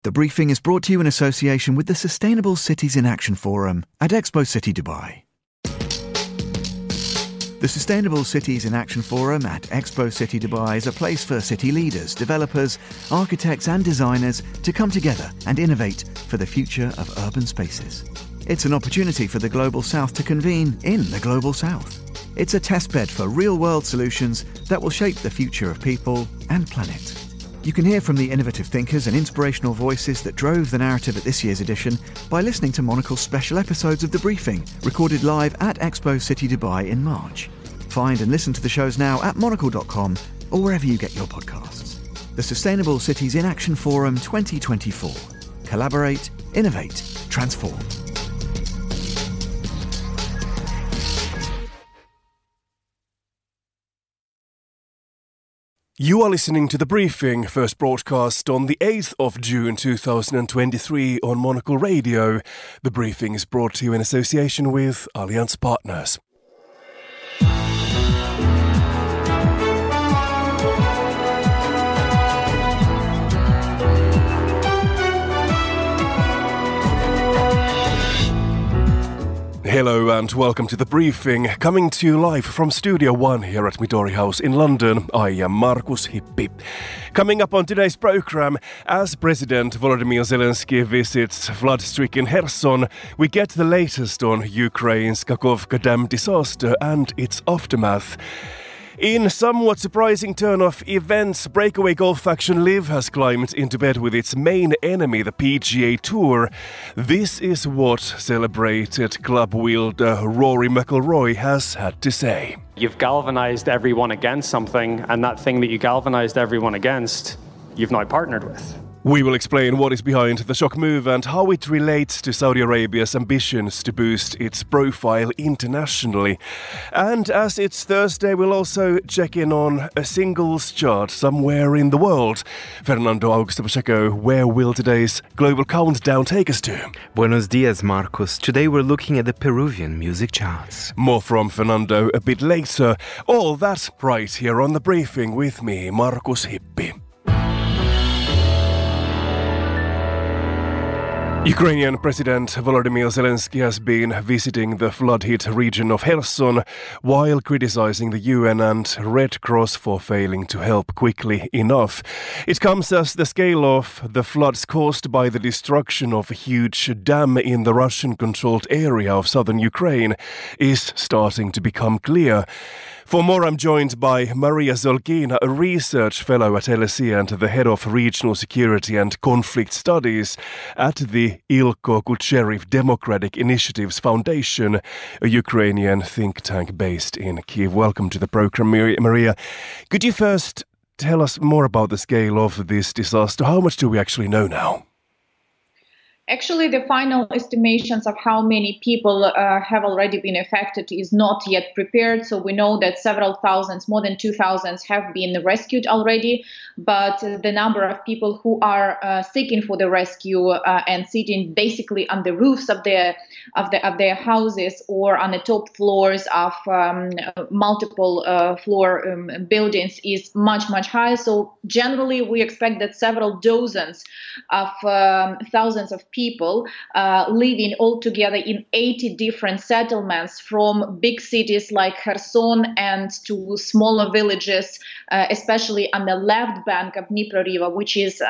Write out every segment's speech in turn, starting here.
The briefing is brought to you in association with the Sustainable Cities in Action Forum at Expo City Dubai. The Sustainable Cities in Action Forum at Expo City Dubai is a place for city leaders, developers, architects and designers to come together and innovate for the future of urban spaces. It's an opportunity for the Global South to convene in the Global South. It's a testbed for real-world solutions that will shape the future of people and planet. You can hear from the innovative thinkers and inspirational voices that drove the narrative at this year's edition by listening to Monocle's special episodes of The Briefing, recorded live at Expo City Dubai in March. Find and listen to the shows now at monocle.com or wherever you get your podcasts. The Sustainable Cities in Action Forum 2024. Collaborate, innovate, transform. You are listening to The Briefing, first broadcast on the 8th of June 2023 on Monocle Radio. The Briefing is brought to you in association with Allianz Partners. Hello and welcome to The Briefing, coming to you live from Studio One here at Midori House in London. I am Markus Hippi. Coming up on today's program, as President Volodymyr Zelensky visits flood-stricken Kherson, we get the latest on Ukraine's Kakhovka Dam disaster and its aftermath. In somewhat surprising turn of events, breakaway golf faction LIV has climbed into bed with its main enemy, the PGA Tour. This is what celebrated club wielder Rory McIlroy has had to say. You've galvanized everyone against something, and that thing that you galvanized everyone against, you've now partnered with. We will explain what is behind the shock move and how it relates to Saudi Arabia's ambitions to boost its profile internationally. And as it's Thursday, we'll also check in on a singles chart somewhere in the world. Fernando Augusto Pacheco, where will today's global countdown take us to? Buenos dias, Marcos. Today we're looking at the Peruvian music charts. More from Fernando a bit later. All that right here on The Briefing with me, Markus Hippi. Ukrainian President Volodymyr Zelensky has been visiting the flood-hit region of Kherson while criticizing the UN and Red Cross for failing to help quickly enough. It comes as the scale of the floods caused by the destruction of a huge dam in the Russian-controlled area of southern Ukraine is starting to become clear. For more, I'm joined by Maria Zolkina, a research fellow at LSE and the head of regional security and conflict studies at the Ilko Kucherev Democratic Initiatives Foundation, a Ukrainian think tank based in Kyiv. Welcome to the program, Maria. Could you first tell us more about the scale of this disaster? How much do we actually know now? Actually, the final estimations of how many people have already been affected is not yet prepared. So we know that several thousands, more than 2,000 have been rescued already. But the number of people who are seeking for the rescue and sitting basically on the roofs of their houses or on the top floors of multiple floor buildings is much, much higher. So generally, we expect that several dozens of thousands of people living all together in 80 different settlements, from big cities like Kherson and to smaller villages, especially on the left bank of Dnipro River, which is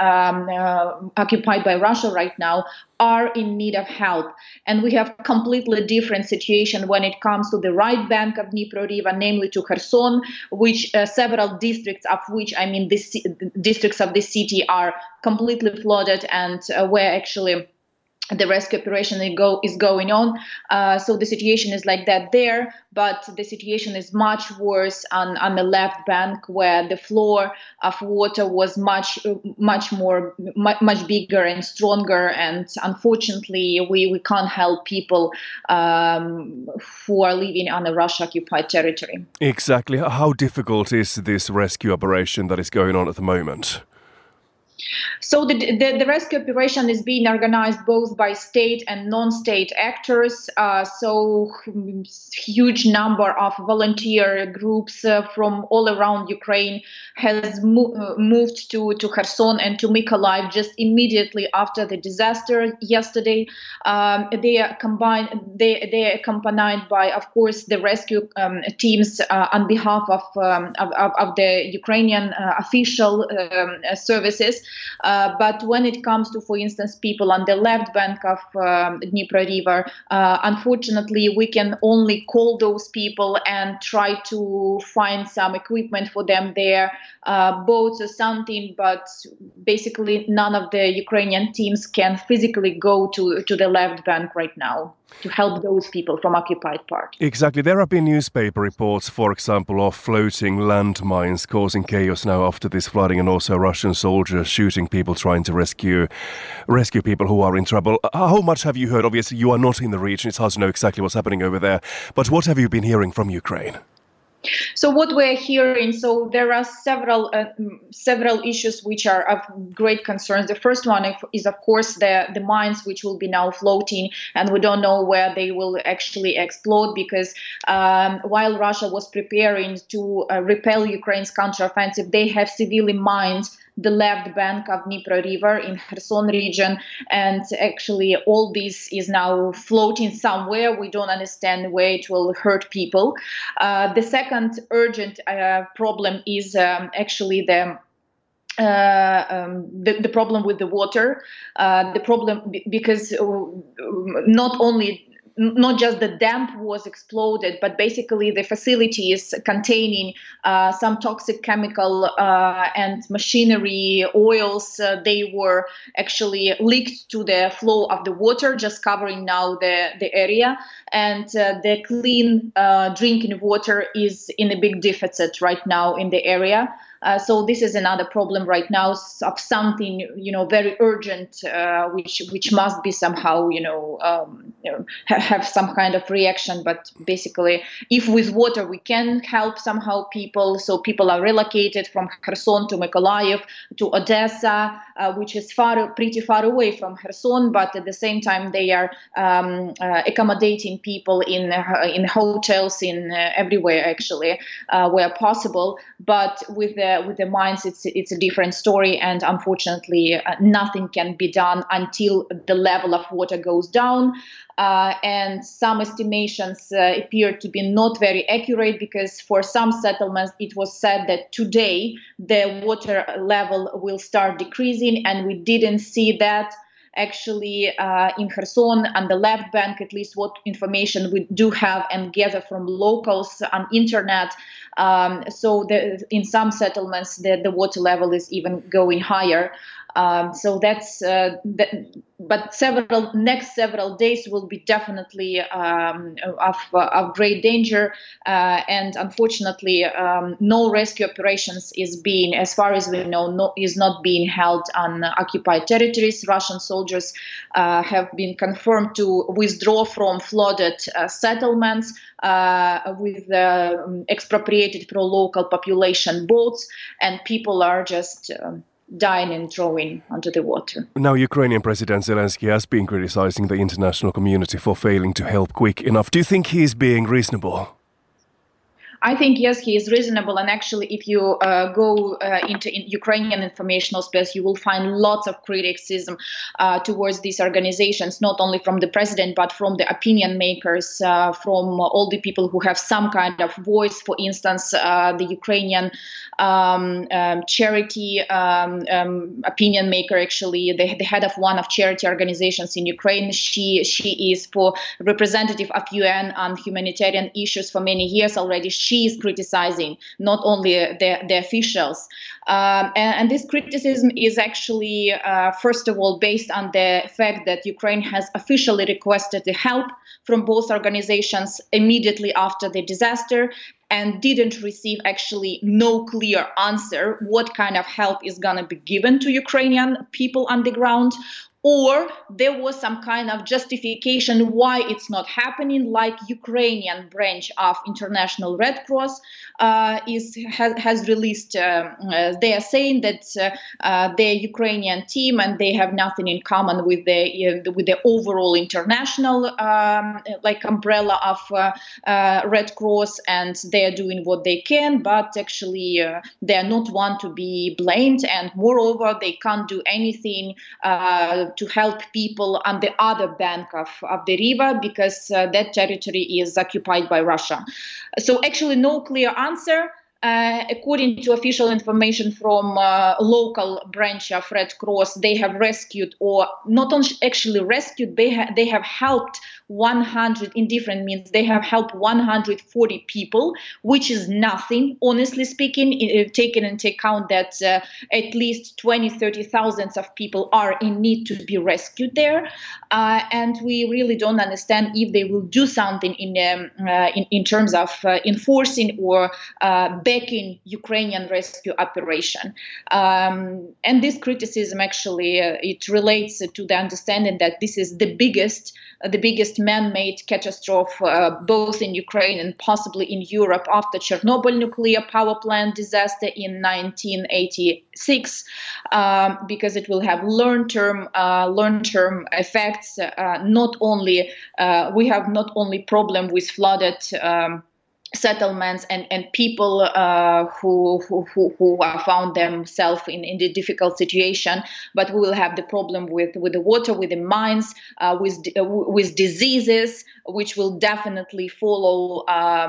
occupied by Russia right now, are in need of help. And we have completely different situation when it comes to the right bank of Dnipro River, namely to Kherson, which several districts of which, the districts of the city are completely flooded and where actually the rescue operation is going on. So the situation is like that there, but the situation is much worse on the left bank, where the floor of water was much bigger and stronger. And unfortunately, we can't help people who are living on the Russia-occupied territory. Exactly. How difficult is this rescue operation that is going on at the moment? So the rescue operation is being organized both by state and non-state actors. So huge number of volunteer groups from all around Ukraine has moved to Kherson and to Mykolaiv just immediately after the disaster yesterday. They are accompanied by, of course, the rescue teams on behalf of the Ukrainian official services. But when it comes to, for instance, people on the left bank of Dnipro River, unfortunately, we can only call those people and try to find some equipment for them there, boats or something, but basically none of the Ukrainian teams can physically go to the left bank right now to help those people from occupied part. Exactly. There have been newspaper reports, for example, of floating landmines causing chaos now after this flooding, and also Russian soldiers shooting people trying to rescue people who are in trouble. How much have you heard? Obviously, you are not in the region. It's hard to know exactly what's happening over there. But what have you been hearing from Ukraine? So what we're hearing, so there are several issues which are of great concern. The first one is, of course, the mines which will be now floating, and we don't know where they will actually explode, because while Russia was preparing to repel Ukraine's counteroffensive, they have severely mined the left bank of Dnipro River in Kherson region, and actually all this is now floating somewhere. We don't understand where it will hurt people. The second urgent problem is actually the problem with the water. The problem because not just the dam was exploded, but basically the facilities containing some toxic chemical and machinery, oils, they were actually leaked to the flow of the water, just covering now the area. And the clean drinking water is in a big deficit right now in the area. So this is another problem right now of something, very urgent, which must be somehow, have some kind of reaction. But basically, if with water we can help somehow people, so people are relocated from Kherson to Mykolaiv to Odessa, which is pretty far away from Kherson, but at the same time they are accommodating people in hotels in everywhere actually where possible. But with the mines, it's a different story, and unfortunately, nothing can be done until the level of water goes down. And some estimations appear to be not very accurate, because for some settlements it was said that today the water level will start decreasing, and we didn't see that. Actually, in Kherson, on the left bank, at least what information we do have and gather from locals on internet, so in some settlements the water level is even going higher. So that's but next several days will be definitely of great danger, and unfortunately, no rescue operations as far as we know, is not being held on occupied territories. Russian soldiers have been confirmed to withdraw from flooded settlements with expropriated pro-local population boats, and people are just dying and drawing onto the water. Now, Ukrainian President Zelensky has been criticizing the international community for failing to help quick enough. Do you think he is being reasonable? I think, yes, he is reasonable. And actually, if you go into Ukrainian informational space, you will find lots of criticism towards these organizations, not only from the president, but from the opinion makers, from all the people who have some kind of voice. For instance, the Ukrainian charity opinion maker, actually, the head of one of charity organizations in Ukraine. She is for representative of UN on humanitarian issues for many years already. She is criticizing not only the officials. And this criticism is actually, first of all, based on the fact that Ukraine has officially requested the help from both organizations immediately after the disaster, and didn't receive actually no clear answer what kind of help is going to be given to Ukrainian people on the ground. or there was some kind of justification why it's not happening, like Ukrainian branch of International Red Cross has released. They are saying that their Ukrainian team and they have nothing in common with the overall international umbrella of Red Cross, and they are doing what they can, but actually they are not one to be blamed, and moreover they can't do anything to help people on the other bank of the river, because that territory is occupied by Russia. So actually no clear answer. According to official information from local branch of Red Cross, they have rescued, or not only actually rescued, they have helped 100 in different means. They have helped 140 people, which is nothing, honestly speaking, taking into account that at least 30,000 of people are in need to be rescued there. And we really don't understand if they will do something in terms of enforcing or backing Ukrainian rescue operation. And this criticism actually it relates to the understanding that this is the biggest man-made catastrophe both in Ukraine and possibly in Europe after Chernobyl nuclear power plant disaster in 1986, because it will have long-term effects. Not only we have not only problem with flooded settlements and people who found themselves in the difficult situation, but we will have the problem with the water, with the mines, with diseases, which will definitely follow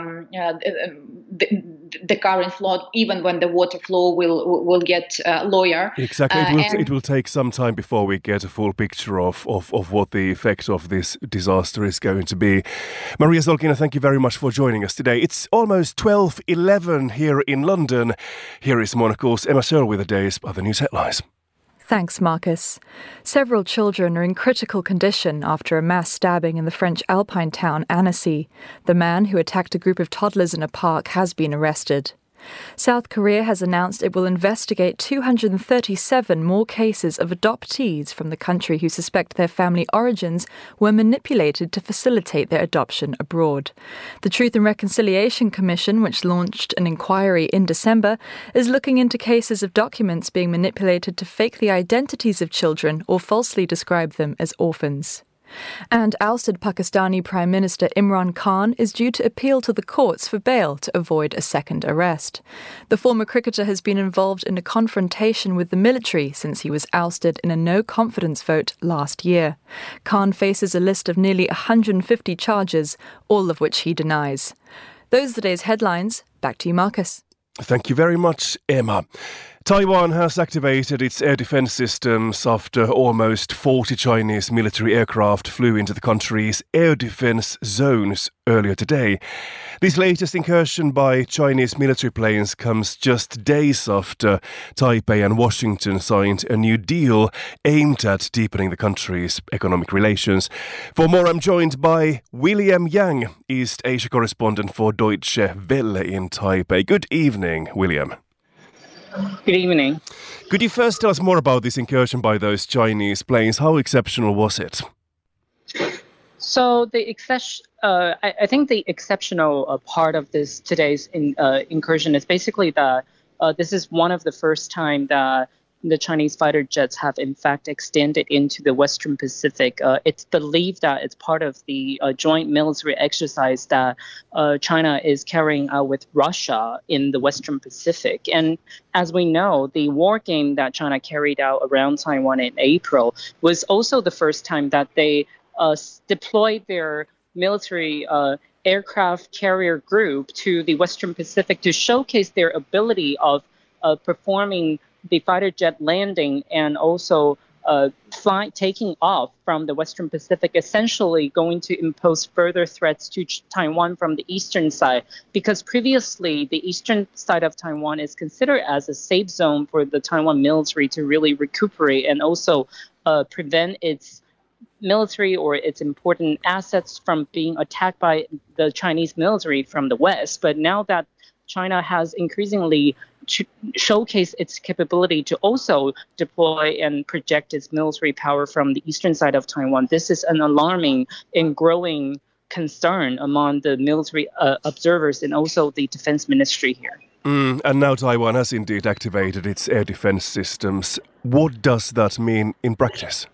the current flood, even when the water flow will get lower. Exactly, it will take some time before we get a full picture of what the effect of this disaster is going to be. Maria Zolkina, thank you very much for joining us today. It's almost 12:11 here in London. Here is Monocle's Emma Searle with the day's other news headlines. Thanks, Marcus. Several children are in critical condition after a mass stabbing in the French alpine town Annecy. The man who attacked a group of toddlers in a park has been arrested. South Korea has announced it will investigate 237 more cases of adoptees from the country who suspect their family origins were manipulated to facilitate their adoption abroad. The Truth and Reconciliation Commission, which launched an inquiry in December, is looking into cases of documents being manipulated to fake the identities of children or falsely describe them as orphans. And ousted Pakistani Prime Minister Imran Khan is due to appeal to the courts for bail to avoid a second arrest. The former cricketer has been involved in a confrontation with the military since he was ousted in a no-confidence vote last year. Khan faces a list of nearly 150 charges, all of which he denies. Those are the day's headlines. Back to you, Marcus. Thank you very much, Emma. Taiwan has activated its air defense systems after almost 40 Chinese military aircraft flew into the country's air defense zones earlier today. This latest incursion by Chinese military planes comes just days after Taipei and Washington signed a new deal aimed at deepening the country's economic relations. For more, I'm joined by William Yang, East Asia correspondent for Deutsche Welle in Taipei. Good evening, William. Good evening. Could you first tell us more about this incursion by those Chinese planes? How exceptional was it? So I think the exceptional part of today's incursion is basically that this is one of the first time that the Chinese fighter jets have in fact extended into the Western Pacific. It's believed that it's part of the joint military exercise that China is carrying out with Russia in the Western Pacific. And as we know, the war game that China carried out around Taiwan in April was also the first time that they deployed their military aircraft carrier group to the Western Pacific to showcase their ability of performing the fighter jet landing and also taking off from the Western Pacific, essentially going to impose further threats to Taiwan from the eastern side, because previously the eastern side of Taiwan is considered as a safe zone for the Taiwan military to really recuperate and also prevent its military or its important assets from being attacked by the Chinese military from the West. But now that China has increasingly showcased its capability to also deploy and project its military power from the eastern side of Taiwan. This is an alarming and growing concern among the military observers and also the defense ministry here. And now Taiwan has indeed activated its air defense systems. What does that mean in practice?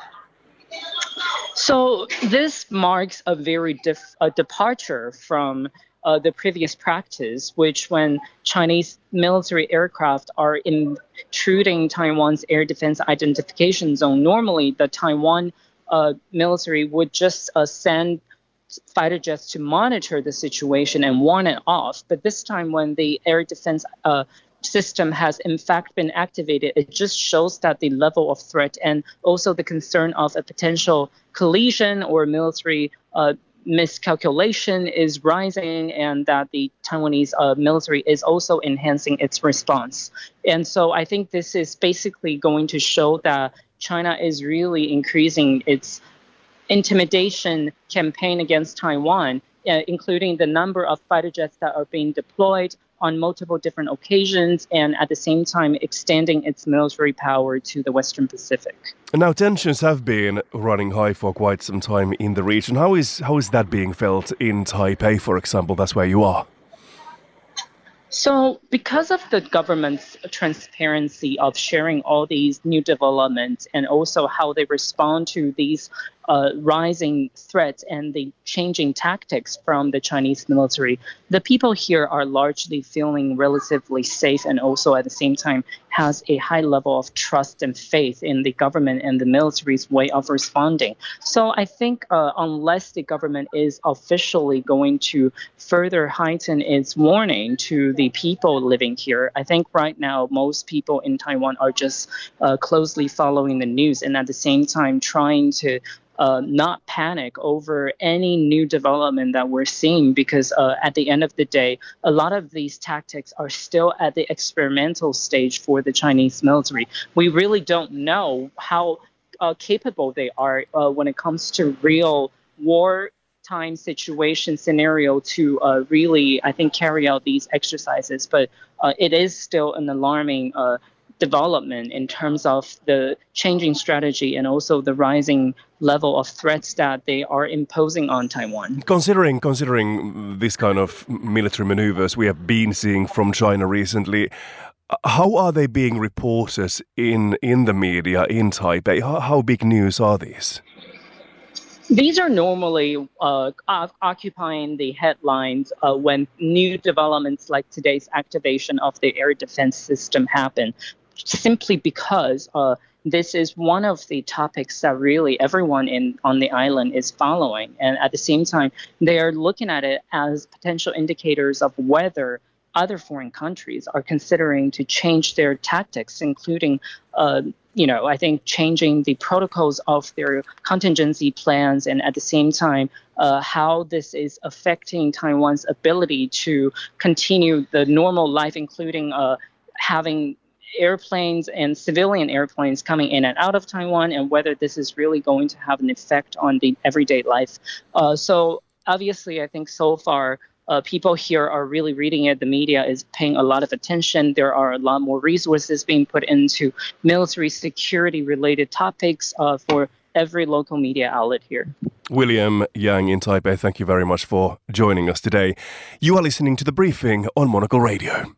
So this marks a very departure from the previous practice, which when Chinese military aircraft are intruding Taiwan's air defense identification zone, normally the Taiwan military would just send fighter jets to monitor the situation and warn it off. But this time when the air defense system has in fact been activated, it just shows that the level of threat and also the concern of a potential collision or military miscalculation is rising, and that the Taiwanese military is also enhancing its response. And so I think this is basically going to show that China is really increasing its intimidation campaign against Taiwan, including the number of fighter jets that are being deployed on multiple different occasions, and at the same time extending its military power to the Western Pacific. Now, tensions have been running high for quite some time in the region. How is that being felt in Taipei, for example? That's where you are. So because of the government's transparency of sharing all these new developments and also how they respond to these rising threats and the changing tactics from the Chinese military, the people here are largely feeling relatively safe, and also at the same time has a high level of trust and faith in the government and the military's way of responding. So I think unless the government is officially going to further heighten its warning to the people living here, I think right now most people in Taiwan are just closely following the news and at the same time trying to not panic over any new development that we're seeing, because at the end of the day, a lot of these tactics are still at the experimental stage for the Chinese military. We really don't know how capable they are when it comes to real wartime situation scenario to really, I think, carry out these exercises. But it is still an alarming development in terms of the changing strategy and also the rising level of threats that they are imposing on Taiwan. Considering this kind of military maneuvers we have been seeing from China recently, how are they being reported in the media in Taipei? How big news are these? These are normally occupying the headlines when new developments like today's activation of the air defense system happen, simply because this is one of the topics that really everyone on the island is following. And at the same time, they are looking at it as potential indicators of whether other foreign countries are considering to change their tactics, including I think changing the protocols of their contingency plans, and at the same time, how this is affecting Taiwan's ability to continue the normal life, including having airplanes and civilian airplanes coming in and out of Taiwan, and whether this is really going to have an effect on the everyday life. So obviously, I think so far, people here are really reading it. The media is paying a lot of attention. There are a lot more resources being put into military security related topics for every local media outlet here. William Yang in Taipei, thank you very much for joining us today. You are listening to The Briefing on Monocle Radio.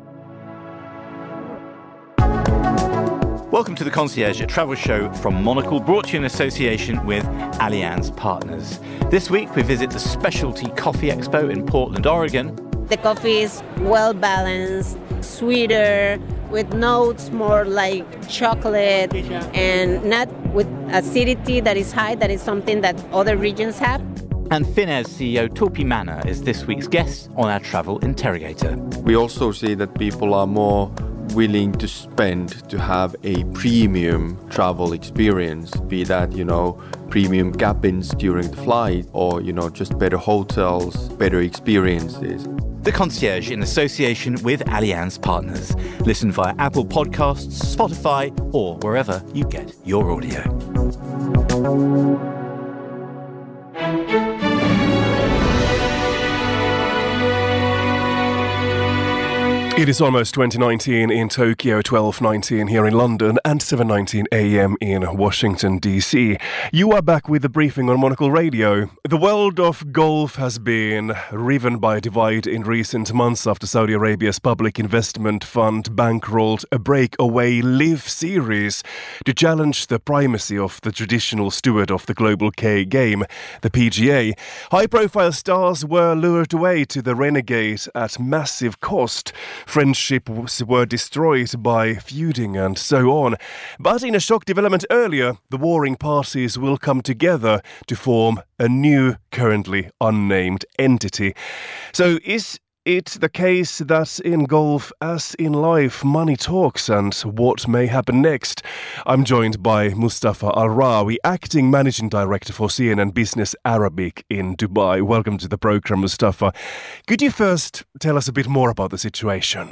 Welcome to The Concierge, a travel show from Monocle, brought to you in association with Allianz Partners. This week we visit the Specialty Coffee Expo in Portland, Oregon. The coffee is well balanced, sweeter, with notes more like chocolate, and not with acidity that is high, that is something that other regions have. And Finnair's CEO Topi Manner is this week's guest on our Travel Interrogator. We also see that people are more willing to spend to have a premium travel experience, be that, premium cabins during the flight or, just better hotels, better experiences. The Concierge in association with Allianz Partners. Listen via Apple Podcasts, Spotify, or wherever you get your audio. It is almost 2019 in Tokyo, 12:19 here in London, and 7:19 a.m. in Washington, D.C. You are back with the briefing on Monocle Radio. The world of golf has been riven by a divide in recent months after Saudi Arabia's public investment fund bankrolled a breakaway LIV series to challenge the primacy of the traditional steward of the global game, the PGA. High-profile stars were lured away to the renegade at massive cost. Friendships were destroyed by feuding and so on. But in a shock development earlier, the warring parties will come together to form a new, currently unnamed entity. So is it the case that in golf, as in life, money talks, and what may happen next? I'm joined by Mustafa Al-Rawi, Acting Managing Director for CNN Business Arabic in Dubai. Welcome to the program, Mustafa. Could you first tell us a bit more about the situation?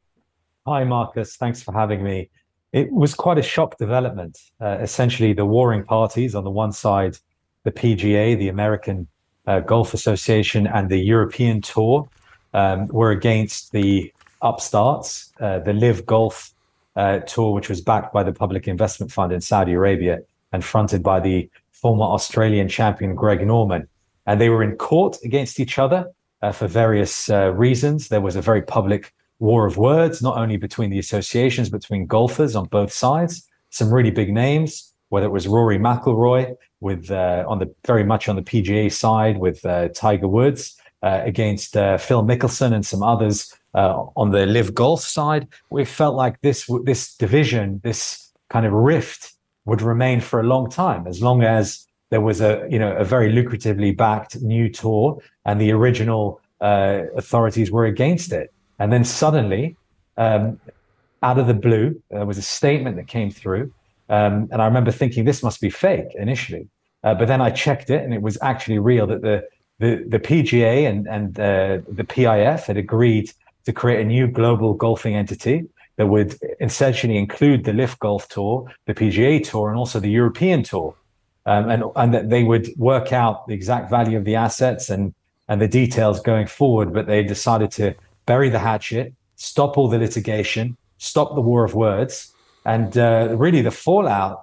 Hi, Marcus. Thanks for having me. It was quite a shock development. Essentially, the warring parties on the one side, the PGA, the American Golf Association, and the European Tour, were against the upstarts, the LIV Golf Tour, which was backed by the Public Investment Fund in Saudi Arabia and fronted by the former Australian champion Greg Norman. And they were in court against each other for various reasons. There was a very public war of words, not only between the associations, but between golfers on both sides. Some really big names, whether it was Rory McIlroy with very much on the PGA side with Tiger Woods, against Phil Mickelson and some others on the LIV Golf side. We felt like this division, this kind of rift, would remain for a long time, as long as there was a very lucratively backed new tour and the original authorities were against it. And then suddenly, out of the blue, there was a statement that came through, and I remember thinking this must be fake initially, but then I checked it, and it was actually real. That the PGA and the PIF had agreed to create a new global golfing entity that would essentially include the LIV Golf Tour, the PGA Tour, and also the European Tour, and that they would work out the exact value of the assets and the details going forward. But they decided to bury the hatchet, stop all the litigation, stop the war of words, and really the fallout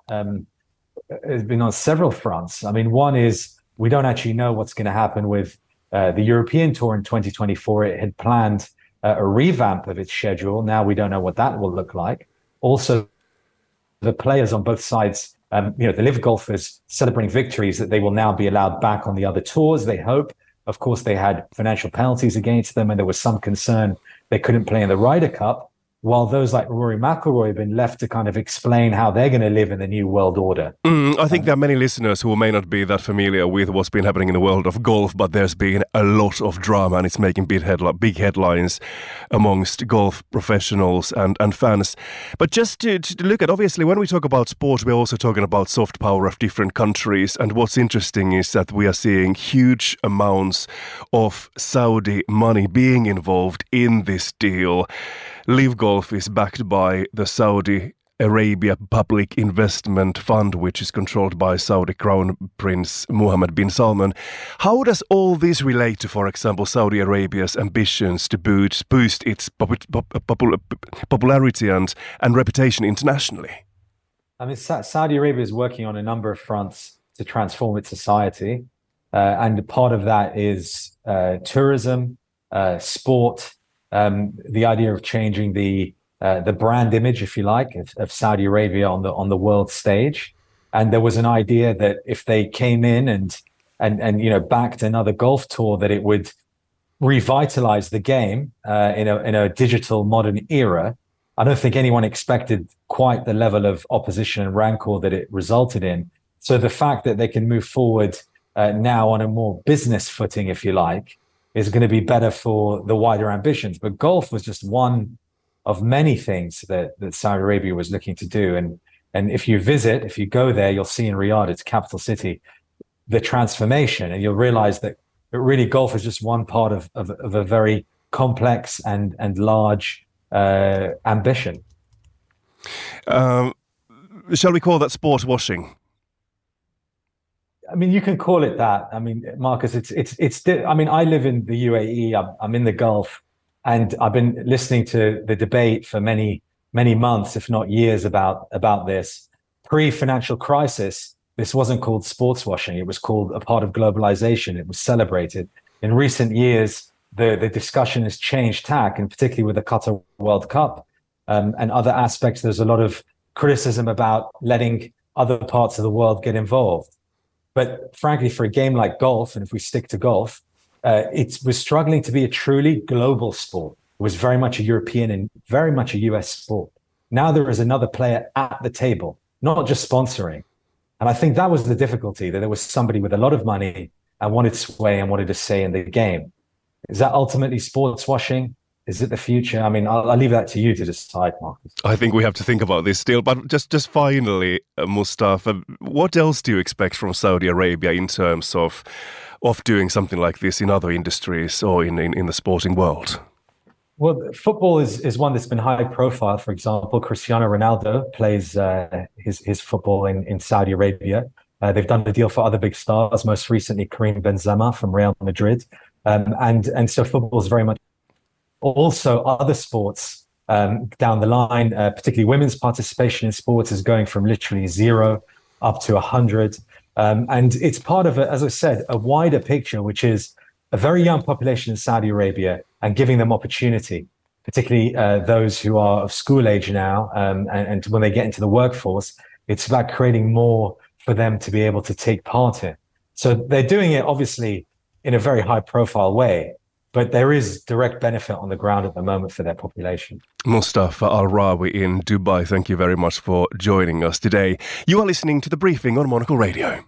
has been on several fronts. I mean, one is, we don't actually know what's going to happen with the European Tour in 2024. It had planned a revamp of its schedule. Now we don't know what that will look like. Also, the players on both sides, the LIV golfers celebrating victories, that they will now be allowed back on the other tours, they hope. Of course, they had financial penalties against them, and there was some concern they couldn't play in the Ryder Cup, while those like Rory McIlroy have been left to kind of explain how they're going to live in the new world order. I think there are many listeners who may not be that familiar with what's been happening in the world of golf, but there's been a lot of drama, and it's making big headlines amongst golf professionals and fans. But just to look at, obviously, when we talk about sport, we're also talking about soft power of different countries. And what's interesting is that we are seeing huge amounts of Saudi money being involved in this deal. LIV Golf is backed by the Saudi Arabia Public Investment Fund, which is controlled by Saudi Crown Prince Mohammed bin Salman. How does all this relate to, for example, Saudi Arabia's ambitions to boost its popularity and reputation internationally? I mean, Saudi Arabia is working on a number of fronts to transform its society. And part of that is tourism, sport, the idea of changing the brand image, if you like, of Saudi Arabia on the world stage. And there was an idea that if they came in and backed another golf tour, that it would revitalize the game in a digital modern era. I don't think anyone expected quite the level of opposition and rancor that it resulted in. So the fact that they can move forward now on a more business footing, if you like, is going to be better for the wider ambitions. But golf was just one of many things that Saudi Arabia was looking to do. And if you go there, you'll see in Riyadh, its capital city, the transformation. And you'll realize that really golf is just one part of a very complex and large ambition. Shall we call that sport washing? I mean, you can call it that. I mean, Marcus, it's. I mean, I live in the UAE. I'm in the Gulf. And I've been listening to the debate for many months, if not years, about this. Pre-financial crisis, this wasn't called sports washing. It was called a part of globalization. It was celebrated. In recent years, the discussion has changed tack, and particularly with the Qatar World Cup and other aspects, there's a lot of criticism about letting other parts of the world get involved. But frankly, for a game like golf, and if we stick to golf, it was struggling to be a truly global sport. It was very much a European and very much a US sport. Now there is another player at the table, not just sponsoring. And I think that was the difficulty, that there was somebody with a lot of money and wanted sway and wanted to say in the game. Is that ultimately sports washing? Is it the future? I mean, I'll leave that to you to decide, Marcus. I think we have to think about this still. But just finally, Mustafa, what else do you expect from Saudi Arabia in terms of doing something like this in other industries or in the sporting world? Well, football is one that's been high profile. For example, Cristiano Ronaldo plays his football in Saudi Arabia. They've done a deal for other big stars, most recently Karim Benzema from Real Madrid. And so football is very much also other sports down the line, particularly women's participation in sports is going from literally 0 up to 100. And it's part of, as I said, a wider picture, which is a very young population in Saudi Arabia and giving them opportunity, particularly those who are of school age now. And when they get into the workforce, it's about creating more for them to be able to take part in. So they're doing it, obviously, in a very high profile way, but there is direct benefit on the ground at the moment for their population. Mustafa Al-Rawi in Dubai, thank you very much for joining us today. You are listening to The Briefing on Monocle Radio.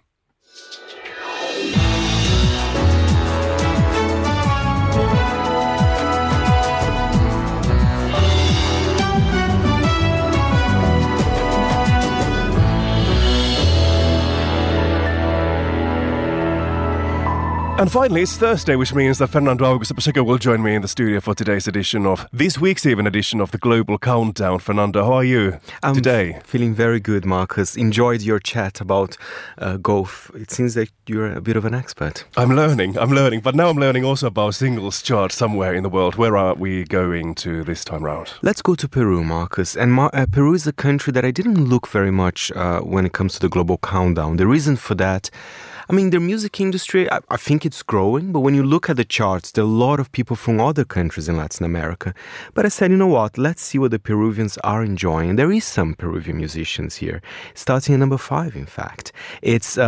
And finally, it's Thursday, which means that Fernando Augusto Pacheco will join me in the studio for today's edition of this week's edition of the Global Countdown. Fernando, how are you today? Feeling very good, Marcus. Enjoyed your chat about golf. It seems that you're a bit of an expert. I'm learning, but now I'm learning also about singles chart somewhere in the world. Where are we going to this time round? Let's go to Peru, Marcus. And Peru is a country that I didn't look very much when it comes to the Global Countdown. The reason for that, I mean, their music industry, I think it's growing, but when you look at the charts, there are a lot of people from other countries in Latin America. But I said, you know what, let's see what the Peruvians are enjoying. There is some Peruvian musicians here, starting at number 5, in fact. It's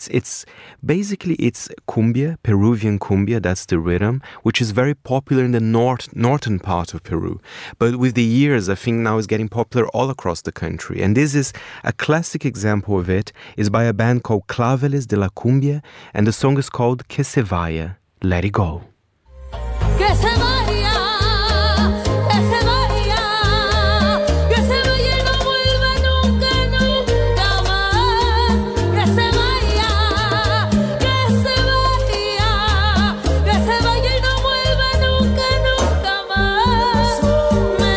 basically cumbia, Peruvian cumbia, that's the rhythm, which is very popular in the northern part of Peru. But with the years, I think now it's getting popular all across the country. And this is a classic example of it, is by a band called Claveles de la Cumbia, and the song is called Que se vaya, Let It Go. Que se vaya, que se vaya, que se vaya y no vuelva nunca, nunca más. Que se vaya, que se vaya, que se vaya y no vuelva nunca, nunca más. Me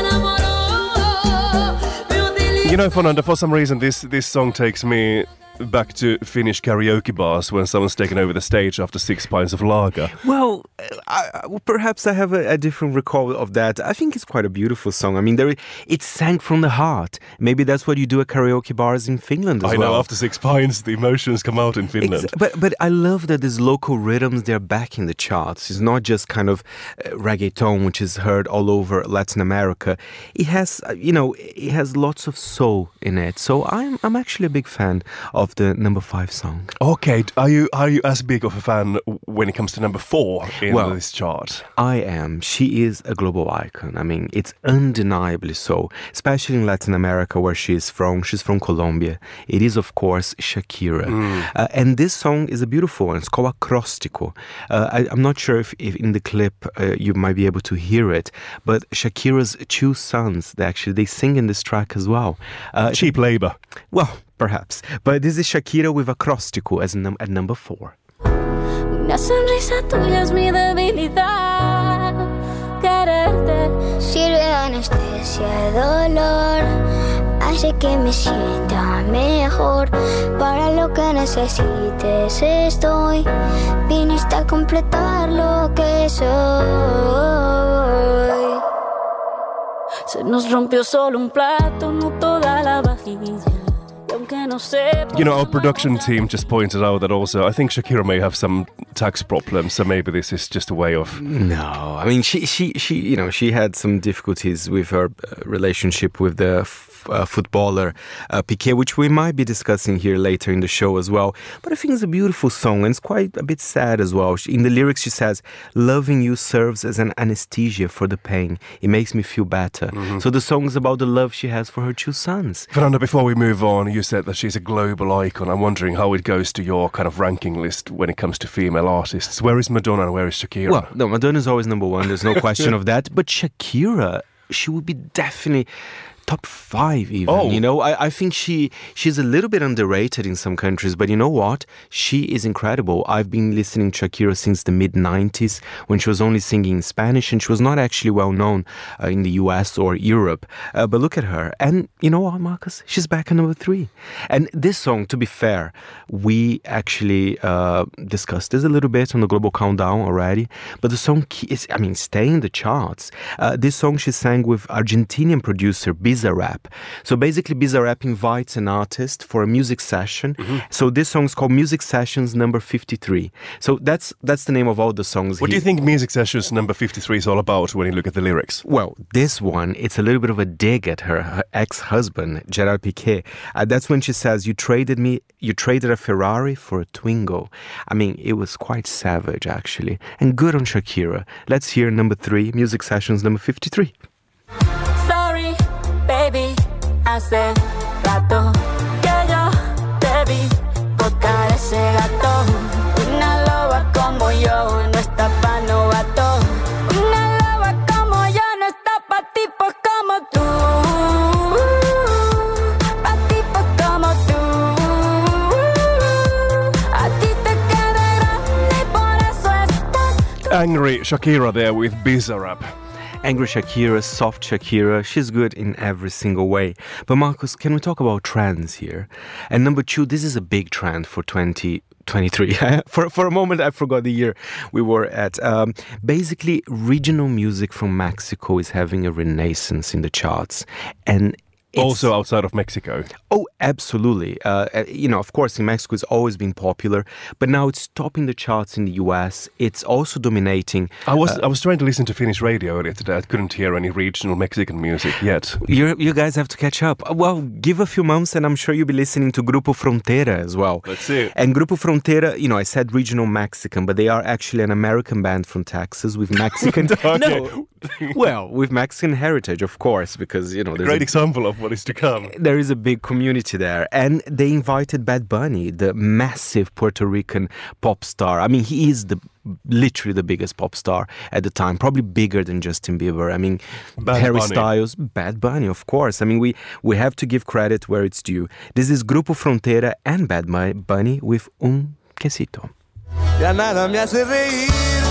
enamoró, me utilizó. You know, Fernando, for some reason this song takes me back to Finnish karaoke bars when someone's taken over the stage after 6 pints of lager. Well, perhaps I have a different recall of that. I think it's quite a beautiful song. I mean, it's sang from the heart. Maybe that's what you do at karaoke bars in Finland as well. I know, after 6 pints, the emotions come out in Finland. But I love that these local rhythms, they're back in the charts. It's not just kind of reggaeton, which is heard all over Latin America. It has, it has lots of soul in it. So I'm actually a big fan of the number 5 song. Okay, are you as big of a fan when it comes to number 4 in this chart? I am. She is a global icon. I mean, it's undeniably so, especially in Latin America where she's from. She's from Colombia. It is, of course, Shakira. And this song is a beautiful one. It's called Acróstico. I'm not sure if in the clip you might be able to hear it, but Shakira's 2 sons, they sing in this track as well. Cheap labor. Well, perhaps. But this is Shakira with Acróstico at number 4. Una sonrisa tuya es mi debilidad. Quererte sirve de anestesia de dolor. Hace que me sienta mejor. Para lo que necesites estoy. Viniste a completar lo que soy. Se nos rompió solo un plato, no toda la vajilla. You know, our production team just pointed out that also I think Shakira may have some tax problems, so maybe this is just a way of... No, I mean, she had some difficulties with her relationship with the footballer Piqué, which we might be discussing here later in the show as well. But I think it's a beautiful song, and it's quite a bit sad as well. In the lyrics, she says, "Loving you serves as an anesthesia for the pain. It makes me feel better." Mm-hmm. So the song is about the love she has for her two sons. Fernanda, before we move on, you said that she's a global icon. I'm wondering how it goes to your kind of ranking list when it comes to female artists. Where is Madonna and where is Shakira? Well, no, Madonna's always number one. There's no question of that. But Shakira, she would be definitely top 5 even. Oh. You know, I think she's a little bit underrated in some countries, but you know what? She is incredible. I've been listening to Shakira since the mid-90s when she was only singing in Spanish, and she was not actually well known in the US or Europe. But look at her. And you know what, Marcus? She's back at number 3. And this song, to be fair, we actually discussed this a little bit on the Global Countdown already, but the song is, staying in the charts. This song she sang with Argentinian producer Bizarrap. So basically Bizarrap invites an artist for a music session. Mm-hmm. So this song's called Music Sessions number 53. So that's the name of all the songs. What do you think Music Sessions number 53 is all about when you look at the lyrics? Well, this one, it's a little bit of a dig at her ex-husband, Gerard Piqué. That's when she says, you traded a Ferrari for a Twingo. I mean, it was quite savage, actually. And good on Shakira. Let's hear number 3, Music Sessions number 53. Sorry, baby, hace rato que yo te vi tocar ese gato. Una loba como yo no está pa' novato. Una loba como yo no está pa' tipos como tú. Pa' tipos como tú. A ti te queda grande y por eso estás. Angry Shakira there with Bizarrap. Angry Shakira, soft Shakira, she's good in every single way. But Marcus, can we talk about trends here? And number 2, this is a big trend for 2023. For a moment, I forgot the year we were at. Basically, regional music from Mexico is having a renaissance in the charts. And also outside of Mexico. Oh, absolutely. Of course, in Mexico it's always been popular, but now it's topping the charts in the US. It's also dominating. I was trying to listen to Finnish radio earlier today. I couldn't hear any regional Mexican music yet. You guys have to catch up. Well, give a few months and I'm sure you'll be listening to Grupo Frontera as well. Let's see. And Grupo Frontera, I said regional Mexican, but they are actually an American band from Texas with Mexican... No, well, with Mexican heritage, of course, because, there's a great example of what is to come. There is a big community there. And they invited Bad Bunny, the massive Puerto Rican pop star. I mean, he is literally the biggest pop star at the time, probably bigger than Justin Bieber. I mean, Harry Styles, Bad Bunny, of course. I mean, we have to give credit where it's due. This is Grupo Frontera and Bad Bunny with Un Quesito. Ya nada me hace reír.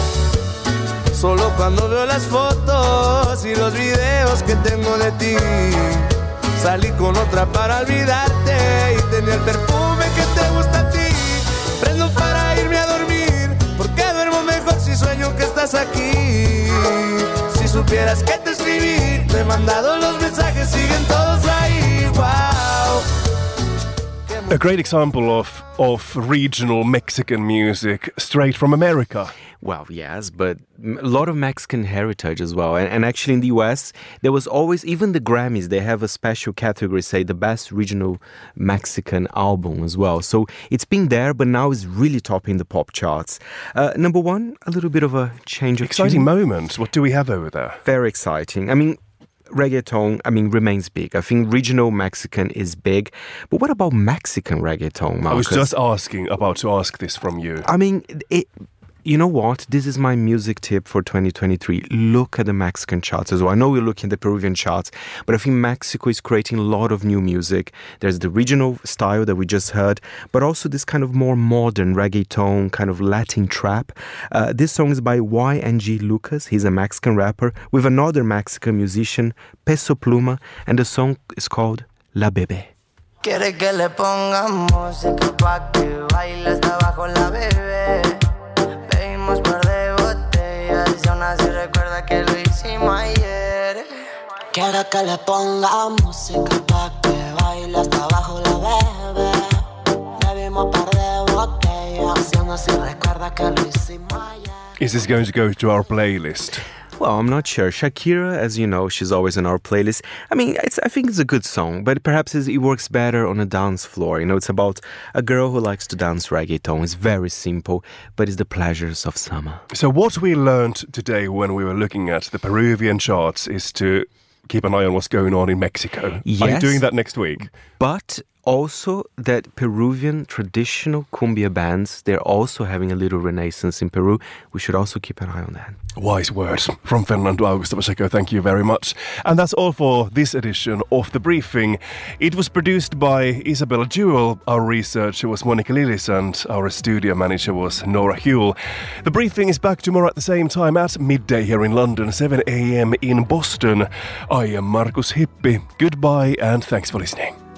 Solo cuando veo las fotos y los videos que tengo de ti. Salí con otra para olvidarte y tenía el perfume que te gusta a ti. Prendo para irme a dormir, porque duermo mejor si sueño que estás aquí. Si supieras que te escribí, te he mandado los mensajes, siguen todos ahí. Wow. A great example of regional Mexican music straight from America. Well, yes, but a lot of Mexican heritage as well. And actually in the US, there was always, even the Grammys, they have a special category, say, the best regional Mexican album as well. So it's been there, but now it's really topping the pop charts. Number 1, a little bit of a change of exciting moment. What do we have over there? Very exciting. I mean, reggaeton, remains big. I think regional Mexican is big. But what about Mexican reggaeton, Marcus? I was just about to ask this from you. I mean, you know what? This is my music tip for 2023. Look at the Mexican charts as well. I know we're looking at the Peruvian charts, but I think Mexico is creating a lot of new music. There's the regional style that we just heard, but also this kind of more modern reggaeton, kind of Latin trap. This song is by YNG Lucas. He's a Mexican rapper with another Mexican musician, Peso Pluma, and the song is called La Bebé. Quiere que le pongamos música pa' que baile hasta abajo la bebé. Bebimos par de botellas y aún así recuerda que lo hicimos ayer. Quiere quiere que le ponga música pa' que baile hasta abajo la bebe. Bebimos par de botellas, y aún así recuerda que lo hicimos ayer. Is this going to go to our playlist? Well, I'm not sure. Shakira, as you know, she's always on our playlist. I mean, I think it's a good song, but perhaps it works better on a dance floor. You know, it's about a girl who likes to dance reggaeton. It's very simple, but it's the pleasures of summer. So what we learned today when we were looking at the Peruvian charts is to keep an eye on what's going on in Mexico. Yes. Are you doing that next week? But also that Peruvian traditional cumbia bands, they're also having a little renaissance in Peru. We should also keep an eye on that. Wise words from Fernando Augusto Pacheco. Thank you very much. And that's all for this edition of The Briefing. It was produced by Isabella Jewell. Our researcher was Monica Lillis and our studio manager was Nora Huell. The Briefing is back tomorrow at the same time at midday here in London, 7 a.m. in Boston. I am Markus Hippi. Goodbye and thanks for listening.